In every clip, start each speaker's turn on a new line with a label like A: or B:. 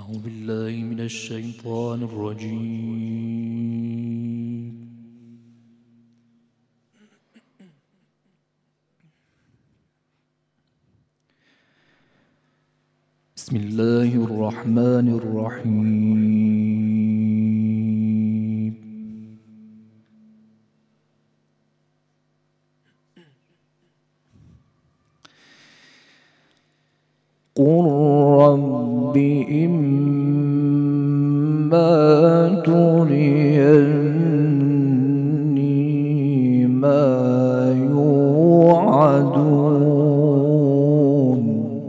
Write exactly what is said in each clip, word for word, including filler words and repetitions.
A: أعوذ بالله من الشيطان الرجيم. بسم الله الرحمن الرحيم. قل رب إما تريني ما يوعدون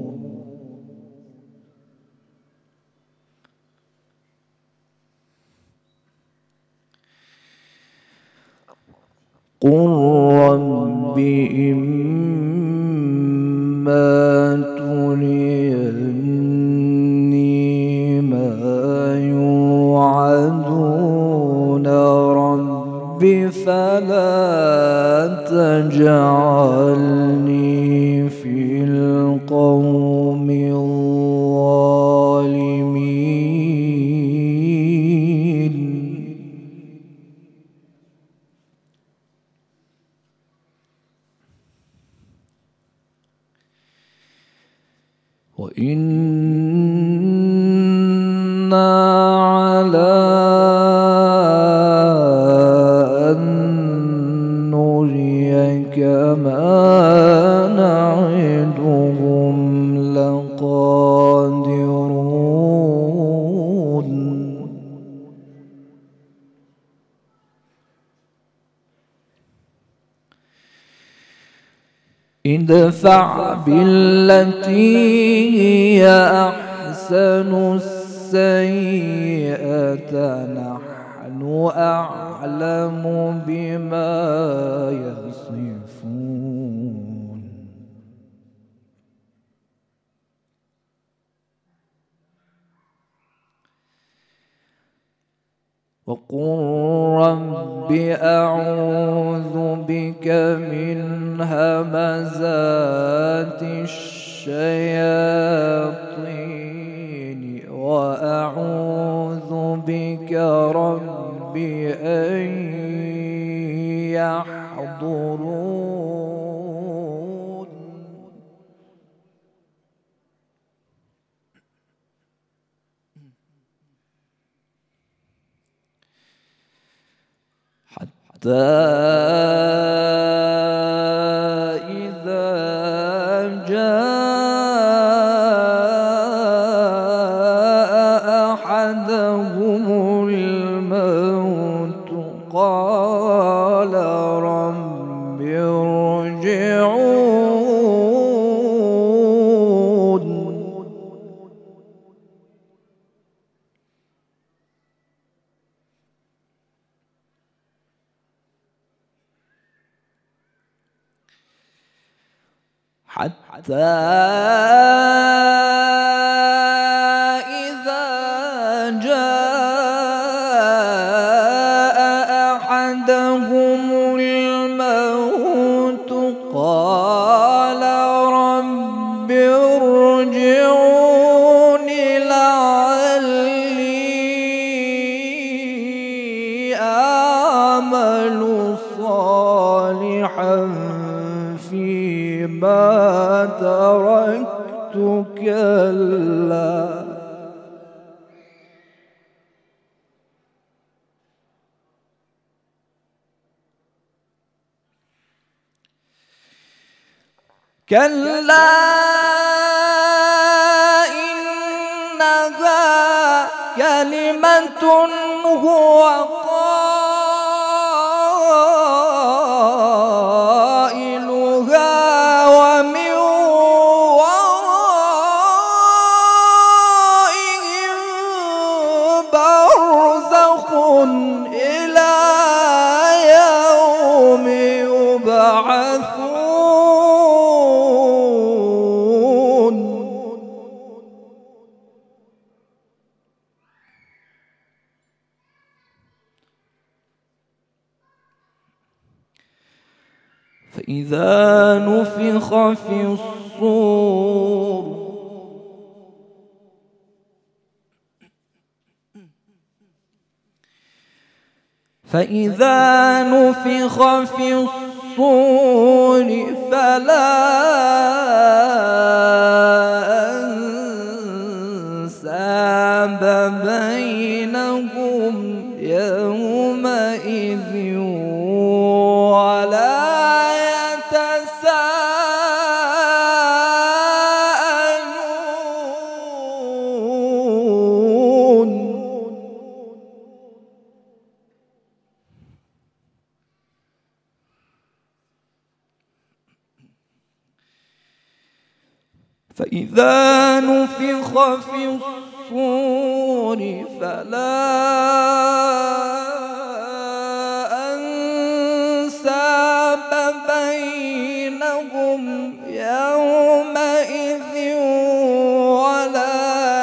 A: قل رب إما تريني ما يوعدون رب فلا تجعلني في القوم الظالمين. وإنا على أن نريك ما نعدهم لقادرون. ادفع بالتي هي أحسن السيئة نحن أعلم بما يصفون. وقل رب أعوذ بك من همزات الشياطين وأعوذ بك رب أن يحضرون. حتى إذا جاء أحدهم الموت قال رب ارجعون. حتى إذا جاء أحدهم الموت قال رب ارجعون لعلي أعمل صالحا فيما تركت كلا كلا إنها كلمة هو إلى يوم يبعثون. فإذا نفخ في الصور فإذا نفخ في الصور فلا أنساب بينهم يومئذ ولا فإذا نفخ في الصور فلا أنساب بينهم يومئذ ولا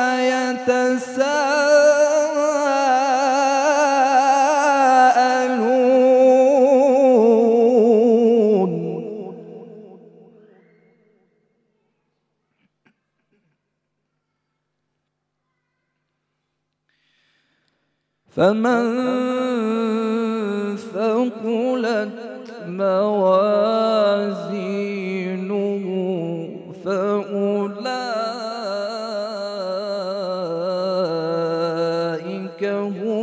A: يتساءلون فمن ثقلت موازينه فأولئك هم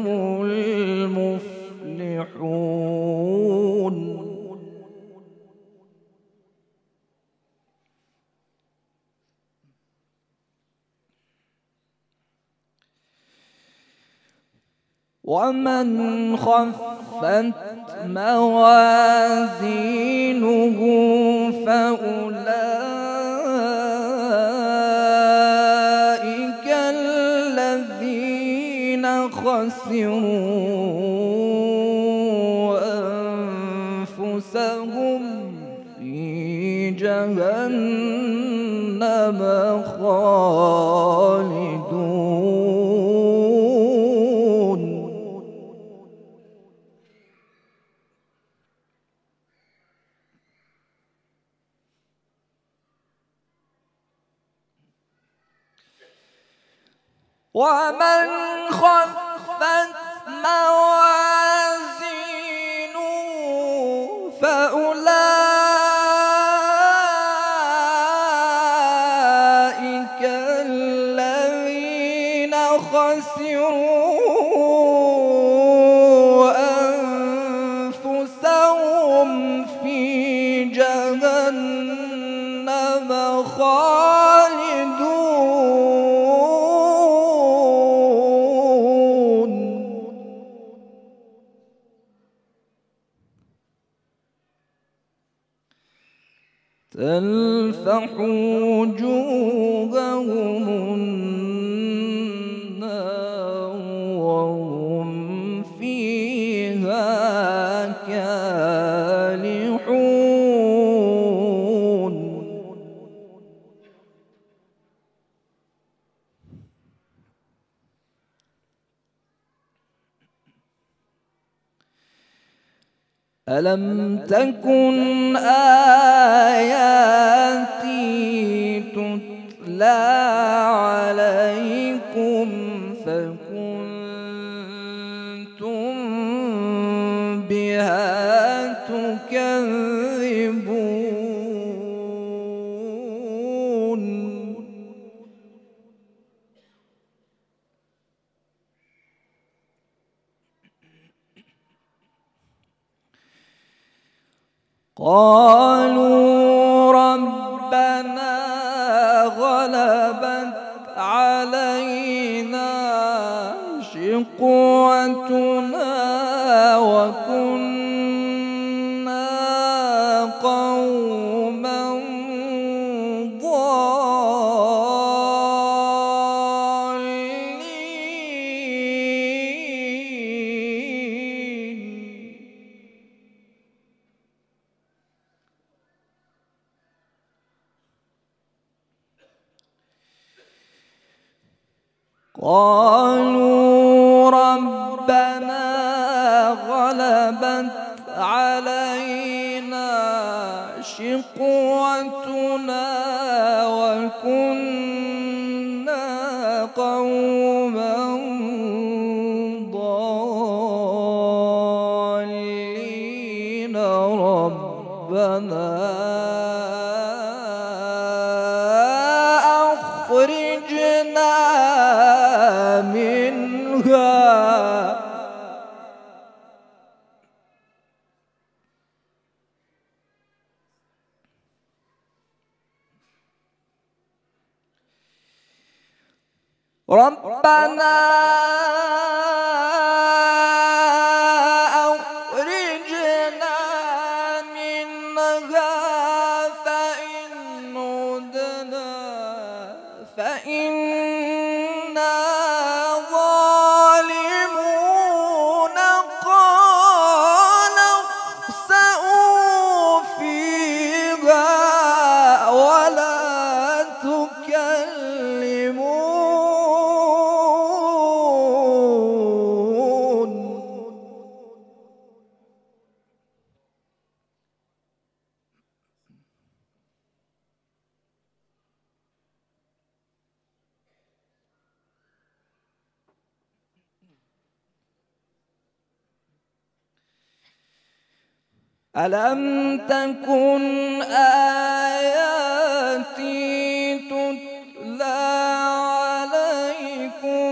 A: المفلحون ومن خفت موازينه فأولئك الذين خسروا أنفسهم في جهنم خالدون ومن خفت موازينه فأولئك الذين خسروا أنفسهم في جهنم خالدون تلفح وجوههم النار وهم فيها كالحون ألم تكن آياتي تتلى عليكم فكنتم بها تكذبون قالوا ربنا غلبت علينا شقوتنا وكنا قوما ضالين قالوا ربنا غلبت علينا شقوتنا وكنا قوما ضالين ربنا أخرجنا منها فإن عدنا فإنا ظالمون قال اخسئوا فيها ولا تكلمون. ألم تكن آياتي تتلى عليكم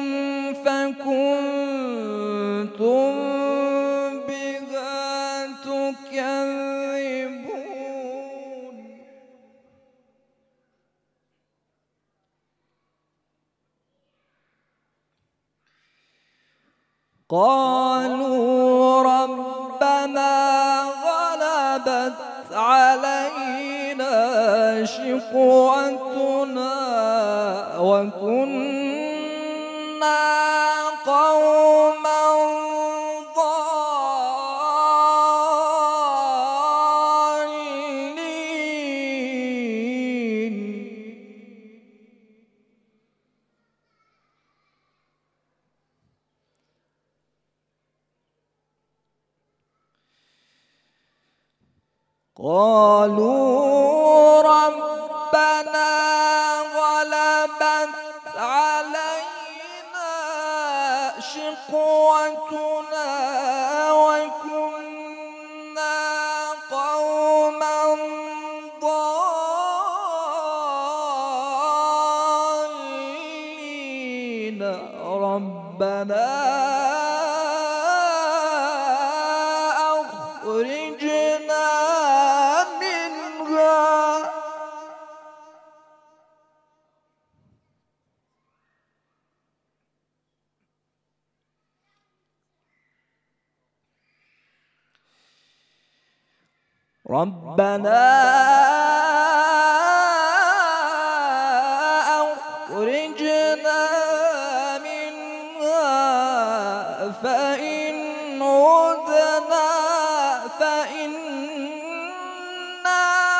A: فكنتم بها تكذبون. قالوا ربنا غلبت علينا شقوتنا وكنا قوما ضالين. قالوا ربنا غلبت علينا شقوتنا وكنا قوما ضالين ربنا أخرجنا منها ربنا أخرجنا منها فإن عدنا فإنا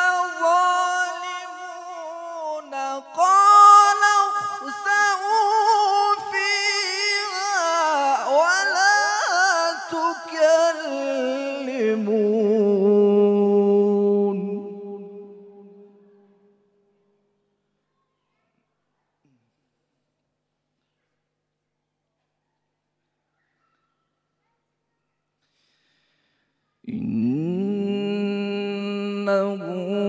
A: ظالمون قال اخسئوا فيها ولا تكلمون. إنه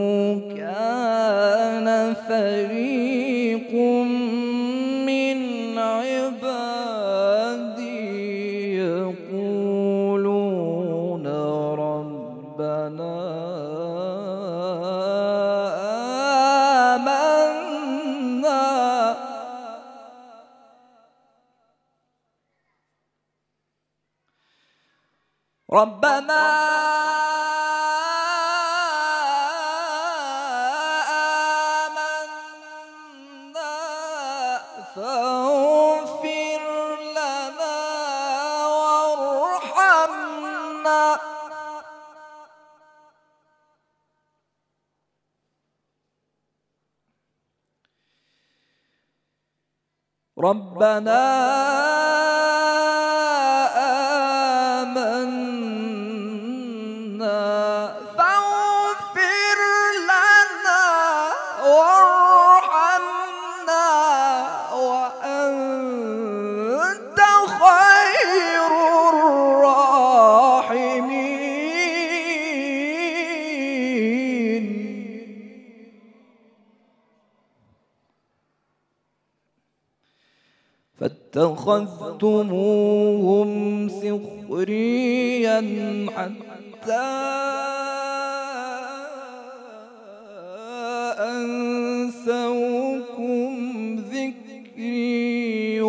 A: كان فريق من عبادي يقولون ربنا آمنا ربنا آمنا فاغفر لنا وارحمنا ربنا آمنا فاغفر لنا وارحمنا وأنت خير الراحمين. فاتخذتموهم سخريا حتى أنسوكم ذكري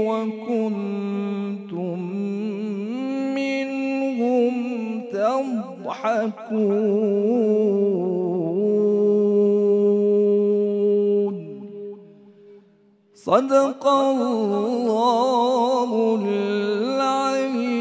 A: يضحكون صدق الله العظيم.